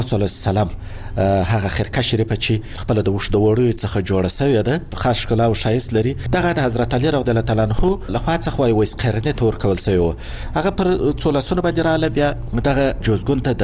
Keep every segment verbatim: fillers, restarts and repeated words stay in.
صلی الله علیه وسلم هغه خرقه شریفه چې خپل د وښ د وړیو څخه جوړه شوې ده، خاص ښکلا او ښایست لري. دغه د حضرت علي رضی الله تعالی عنه لخوا څخه وایي قرنې ته ورکول شوی و. هغه پر څو لاسونو باندې راغله. بیا دغه جوزګون ته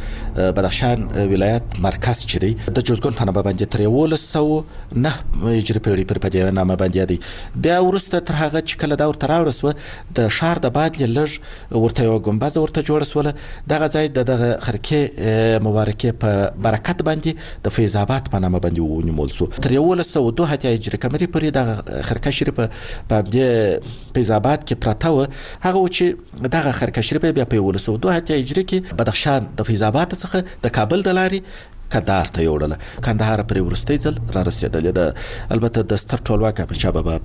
د بدخشان ولایت مرکز چې دی د جوزګون په نامه باندې تر یولس سوه نه هجري پیړۍ پر په دې نامه باندې دی. بیا وروسته تر هغه چې کله دا ورته راوړه سوه د ښار د باندې لږ ورته یوه ګمبزه ورته جوړه سوله. دغه ځای د دغه خرقې مبارکې په برکت باندې د فیض آباد په نامه باندې ونیول شو. تر یولس سوه دوه اتیا هجري قمري پورې دغه خرقه شریفه په همدې فیض آباد کې پرته وه. هغه و چې دغه خرقه شریفه بیا په یولس سوه دوه اتیا هجري کې بدخشان د فیض آباد څخه د کابل د لارې کندهار ته یوړله. کندهار پرې وروستی ځل را رسېدلې ده، البته د ستر ټولواک احمدشاه بابا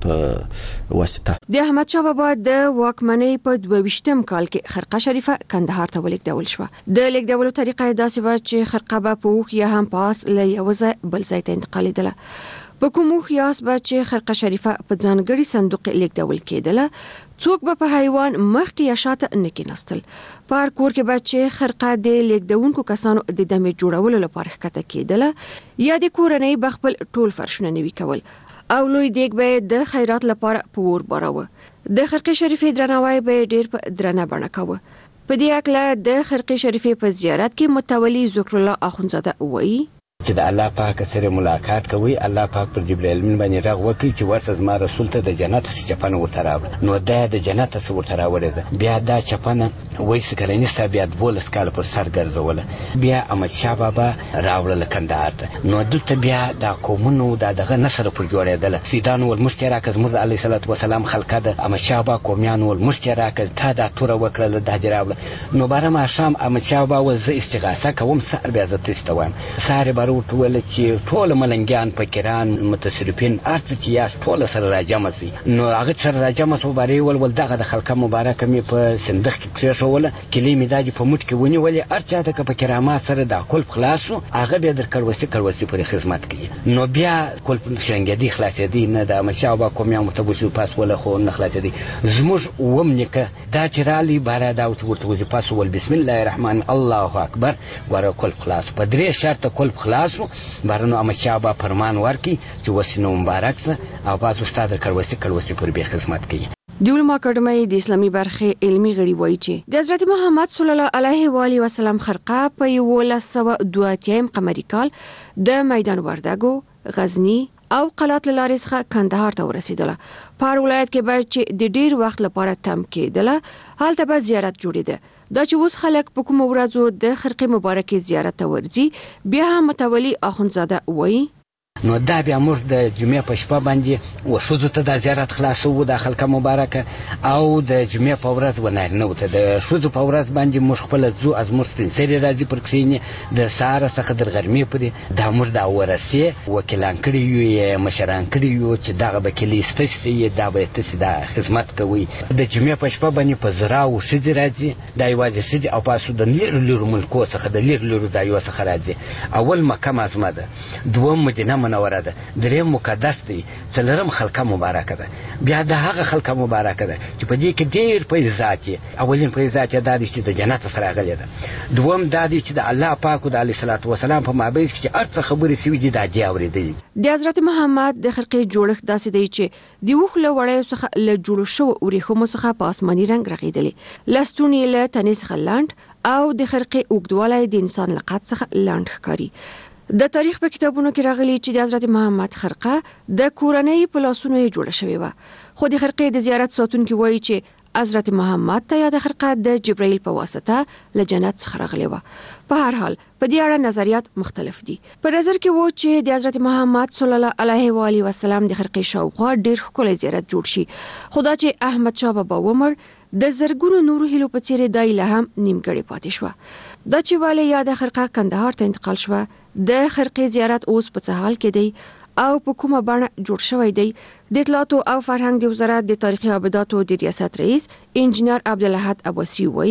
په واسطه. د احمدشاه بابا د واکمنۍ په دوه ویشتم کال کې خرقه شریفه کندهار ته ولیږدول شوه. د لیږدولو طریقه یې داسې وه چې خرقه به په اوښ یا هم پاس له یوه ځای بل ځای ته انتقالېدله. په کوم اوښ یاس به چې خرقه شریفه په ځانګړي صندوق لیږدول کېدله، څوک به په حیوان مخکې یا شاته نه کېناستل. په هر کور کې به چې خرقه د لیږدونکو کسانو د دمې جوړولو لپاره ښکته کېدله یا د کورنۍ به خپل ټول فرشونه نوي کول او لوی دیګ به د خیرات لپاره په اور باراوه. د خرقې شریفې درناوی به ډېر په درنه بڼه کوه. په دې هکله د خرقې شریفې په زیارت کې متولي ذکر الله اخندزاده وایي چې د الله پاک سره ملاقات کوي. الله پاک پر جبرائیل امین باندې راغ وکړي چې ورته زما رسول ته د جنت څخه چپنه ورته راوړه. نو دا د جنت څخه ورته راوړې ده. بیا دا چپنه وایي سکرني ستا بیا دولس کاله پر سر ګرځوله. بیا احمدشاه بابا راوړله کندهار ته. نو دلته بیا دا قومونو دا دغه نسل پر جوړېدله. سیدانو ول مشت راکړه زموږ د علیه صلات وسلام خلقه ده. احمدشاه بابا قومیانو ول مشت راکړه تا دا توره وکړله دا دې راوړه. نو باره ماښام احمدشاه بابا ویل زه استغاثه کوم، سهار بیا زه تاسو ته وایم. سهار یې باره ورته وویل چې ټول ملنګیان فقیران متصرفین ارڅ چې یاست ټول سره راجمع سي. نو هغه سره راجمع سو باري ول ول دغه د خلقه مبارکه می په صندوق کې کښېښوله، کلی می داجي په مټ کې ونیولې. ارچا ته په کرامات سره د کل خلاصو هغه به در کړوسی کړوسی پر خدمت کوي. نو بیا کل شنګدي خلاصېدي نه د احمدشاه بابا کومیا متبوسو پاس ولا خو نه خلاصېدي. زموږ ومنکه دا چې رالي بارا دا ورته وځي پاس ول بسم الله الرحمن الله اکبر ګوره کل خلاص په درې شرط کل خلاصو. بارنو احمدشاه بابا فرمان ورکي چې وسینو مبارک سه او پاس استاد کړوسی کړوسی پر به خدمت کوي. د علومو اکاډمۍ د اسلامي برخې علمي غړي وایي چې د حضرت محمد صلی الله علیه و آله وسلم خرقه په یولس سوه دوه اتیا قمري کال د میدان وردګو، غزنی او قلات له لارې څخه کندهار ته ورسېدله. په هر ولایت کې به چې د ډېر وخت لپاره تم کېدله هلته به زیارت جوړېده. دا چې اوس خلک په کومو ورځو د خرقې مبارکې زیارت ته ورځي، بیا هم متولي اخندزاده وایي نو دا بیا موږ د جمعې په شپه باندې و ښځو ته دا زیارت خلاصوو د خلقه مبارکه او د جمعې په ورځ و نارینهو ته د ښځو په ورځ باندې موږ خپله ځو از موږ سپین سرې راځي پر کښېني د سهاره څخه تر غرمې پورې دا موږ دا ورسې وکیلان کړي یو یې مشران کړي یو چې دغه به کلي ستاسې سي دا به تاسې دا خدمت کوئ. د جمعې په شپه باندې په زراو ښځې راځي، دا یوازې ښځې او پاسو د لیرو لیرو ملکو څخه د لیرو لیرو ځایو څخه راځي. اول مکه معظمه ده، دوم مدینه منوره ده، دریم مقدس دی، څلورم خلقه مبارکه ده. بیا د هغه خلقه مبارکه ده چې په دې کې ډېر فیضات یې. اولین فیضات یې دا دی چې د جنت څخه راغلی ده. دوم دا دی چې د الله پاک د علیه صلات وسلام په مابیځ کې چې هر څه خبرې سوي دي دا دې اورېدلي. د حضرت محمد د خرقې جوړښت داسې دی چې د اوښ له وړیو څخه له جوړو شوو وریښمو څخه په آسماني رنګ رغېدلې، لستون یې له تنې څخه لنډ او د خرقې اوږدوالی د انسان له قد څخه لنډ ښکاري. د تاریخ په کتابونو کې راغلي چې د حضرت محمد خرقه د کورنۍ په لاسونو یې جوړه شوې وه. خو د خرقې د زیارت ساتونکي وایي چې حضرت محمد ته یا د خرقه د جبرائیل په واسطه له جنت څخه راغلی وه. په هر حال په دې اړه نظریات مختلف دي. په نظر کې وو چې د حضرت محمد صلی الله علیه و آله وسلم د خرقې شاوخوا ډېر ښکلی زیارت جوړ شي، خو دا چې احمد شاه بابا ومړ د زرګونو نورو هیلو په څېر دا هیله هم نیمګړې پاتې شوه. دا چې ولې یا د خرقه کندهار ته انتقال شوه، د خرقې زیارت اوس په څه حال کې دی او په کومه بڼه جوړ شوی دی، د اطلاعاتو او فرهنګ د وزارت د تاریخي ابداتو د ریاست رئیس انجینر عبدالاحد عباسی وایي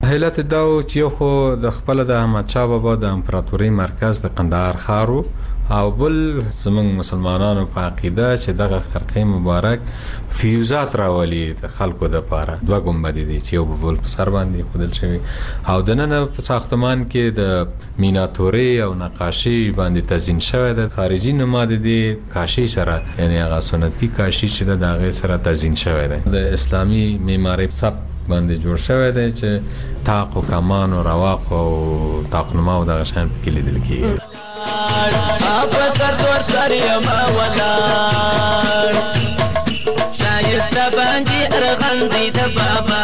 حالت دا چې یو خو د خپل د احمد شاه بابا د امپراتوري مرکز د قندهار ښار او بل زمونږ مسلمانانو په عقیده چې دغه خرقه مبارک فیوزات راولي د خلکو د پاره دوه ګنبد دي چې یو بل په سر باندې خودل شوی او د نن په ساختمان کې د میناتوري او نقاشي باندې تزیین شوی د خارجي نماد دي کاشي سره یعنی هغه سنتي کاشي چې د هغه سره تزیین شوی دی د اسلامي معماري سب باندې جوړ شوی دی چې تاق او کمان او رواق او تاقنما او دغه شان کې لیدل کیږي اب سر دور سر یما ولا شایسته باندې ارغندې د بابا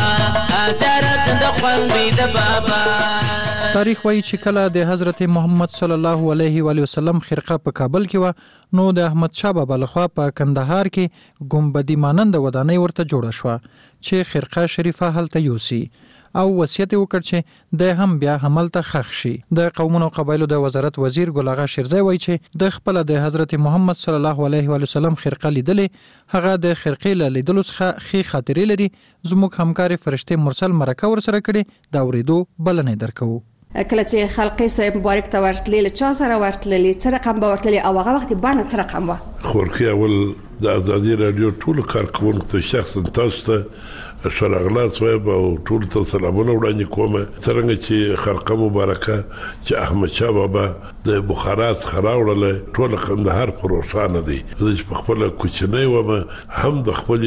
حضرت د خوندې د بابا. تاریخ وایي چې کله د حضرت محمد صلی الله علیه و وسلم خرقه په کابل کې و نو د احمد شاه بابا لخوا په کندهار کې ګنبدي مانند ودانۍ ورته جوړه شوه چې خرقه شریفه هلته یوسي او وصیت وکړ چې د هم بیا هملته خښ شي. د قومونو او قبایلو د وزارت وزیر ګل اغا شیرزی وایي چې د خپل د حضرت محمد صلی الله علیه و وسلم خرقه لیدلې هغه د خرقې له لیدلو څخه ښې خاطرې لري. زموږ همکار فرشته مرسل مرکه ورسره کړې دا اورېدو بلنې درکو. کله چې خلقي صاحب مبارک ته ورتللی چا سره ورتللی څه رقم به ورتللی او هغه وخت باندې څه رقم و؟ خورخي اول د ازادي رادیو ټول کارکونکو ته شخصا تاسو ته شرغلات صاحب او ټول ته سلامونه وړاندې کوم. څنګه چې خرقه مبارکه چې احمد شاه بابا د بخارات خراوړل ټول قندهار پر روښانه دی. زه چې خپل کوچنی وم هم د خپل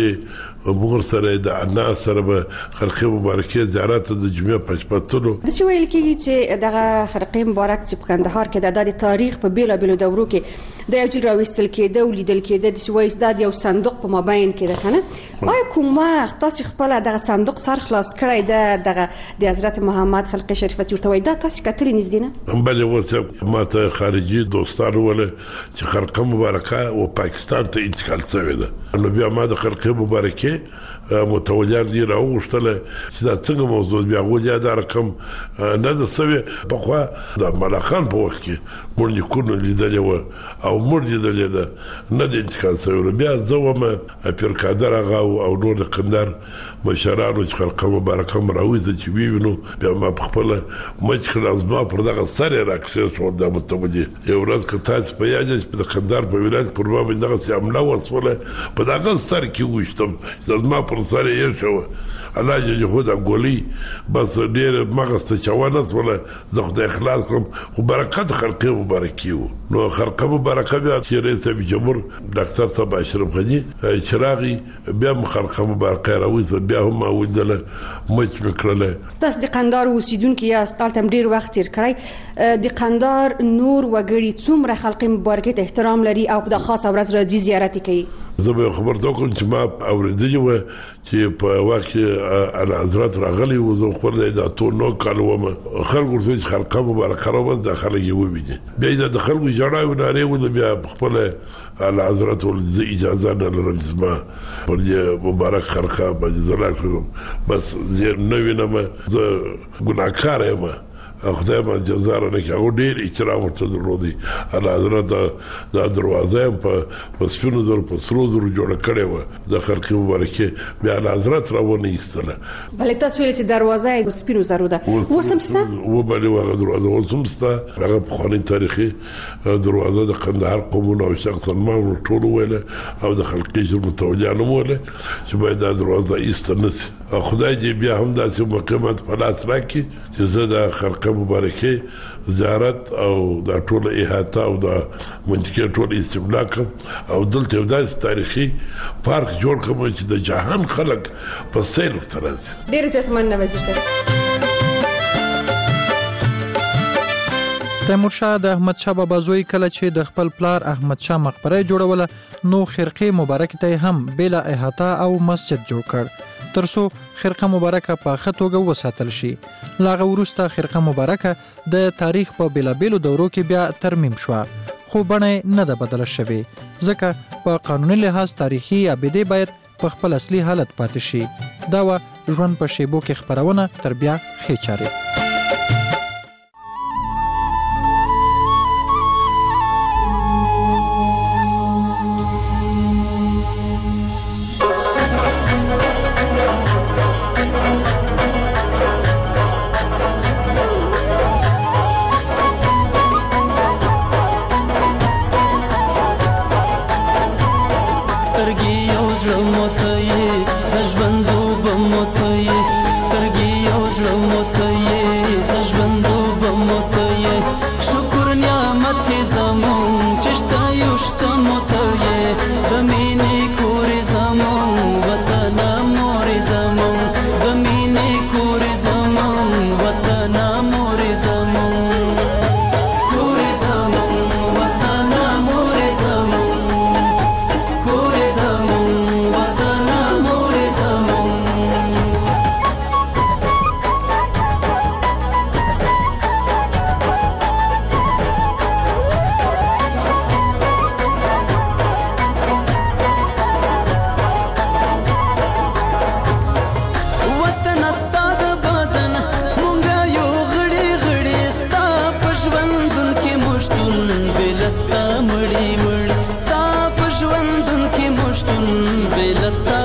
مور سره د انا سره به خرقه مبارکه زیارت د جمعه پښپاتلو د څه ویل کېږي چې دغه خرقه مبارک چې په کندهار کې د تاریخ په بیلو بیلو دورو کې د یو جل راوستل کېده او لیدل کېده د سویس د یو صندوق په مابین کې ده کنه آیا کوم وخت تاسو خپل دغه صندوق سر خلاص کړی ده دغه د حضرت محمد خلقه شریفه چورته وای دا تاسو کتلې نږدې نه؟ بله وسه ماته خارجي دوستانو ول چې خرقه مبارکه او پاکستان ته انتقال شوی ده نو بیا ما د خرقه مبارکه متولیان دی راوغشتل چې دا څنګه موضوع بیا غوډیا دا رقم نه د سوي په خوا د ملخان په وخت کې مونږ کو لیدل و او مونږ لیدل ده نه د انتقال شوی بیا زوم پیر قادر هغه او نور د قندهار مشرانو چې خرقه مبارکه مراويزه چې وینو بیا ما په خپل مچ خلاص ما پر دغه سره راکښه شو د متوجي یو ورځ که تاسو په یاد چې د قندهار په ولایت پر ما باندې دغه عمله وسوله په دغه سر کې وښتم چې ما پر سره یې شو الله جل خدا ګولي بس ډېر مغسته چوانه ولا زه خدای اخلاص کوم خو برکت خرقه مبارکي نو خرقه مبارکه بیا چې رئیس جمهور ډاکټر صاحب اشرف غني چراغي بیا خرقه مبارکه راوځي بیا هم ودله مچ وکړله. تاسو د قندهار اوسیدونکو یاست تاسو ډیر وخت تیر کړی د قندهار نور وګړي څومره خلقه مبارکه ته احترام لري او د خاص ورځ راځي زیارت کوي؟ زه به خبر درکوم چې ما اوریدلی و چې په وخت ال حضرت راغلی و زه خو د اتو نو کالو ما خلکو چې خرقه مبارکه راو د خلک یو ویني بیا د خلکو جړای و ناره و بیا خپل ال حضرت ول اجازه نه لرم زما پر دې مبارک خرقه باندې زلا کړم بس زه نو وینم زه ګناکار یم خدای ما جزاره نه کوي ډیر احترام ورته درلودي ال حضرت د دروازه په سپینو زر په سرو زر جوړ کړي و د خرقه مبارکه بیا ال حضرت راونه ایستله بلې تاسو ویل چې دروازه په سپینو زرو ده وسمسته و بلې هغه دروازه وسمسته هغه په خاني تاریخي دروازه د قندهار قومونه او شخصا ما ټول ویل او د خلقي متولیان ویل چې باید د دروازه ایستنه خدای دې بیا هم داسې مقامات په لاس راکړي چې زه د خرقه مبارکه زیارت او د ټول احاطه او د منطقه ټول استملاک او دلته یو داسې تاریخي پارک جوړ کړم چې د جهان خلک په سیل وترځي. ډېر زیات مننه وزیر صاحب. تیمورشاه د احمد شاه بابا زوی کله چې د خپل پلار احمد شاه مقبره جوړوله نو خرقه مبارکه ته هم بلا احاطه او مسجد جوړ کړ ترڅو خرقه مبارکه په ښه توګه وساتل شي. لاغه وروسته خرقه مبارکه د تاریخ په بیلابیلو دورو کې بیا ترمیم شوه خو بڼه نه ده بدله شوې ځکه په قانوني لحاظ تاریخي ابدې باید په خپل اصلي حالت پاتې شي. دا و ژوند په شیبو کې خپرونه تر بیا ښې چارې. سترګې یو زړه مو ته یې د ژوندو به مو ته یې سترګې یو زړه مو ته یې د ژوندو به مو ته یې شکر نعمت یې زمون چې شته یو شته مو ته یې د مینې کورې زمون وطنه مورې زمون د مینې کورې زمون وطنه مورې زمون کورې زمون وطنه مورې زمون کورې زمون وطنه مورې زمون مړی مړی ستا په ژوندون کې مشتون بلتا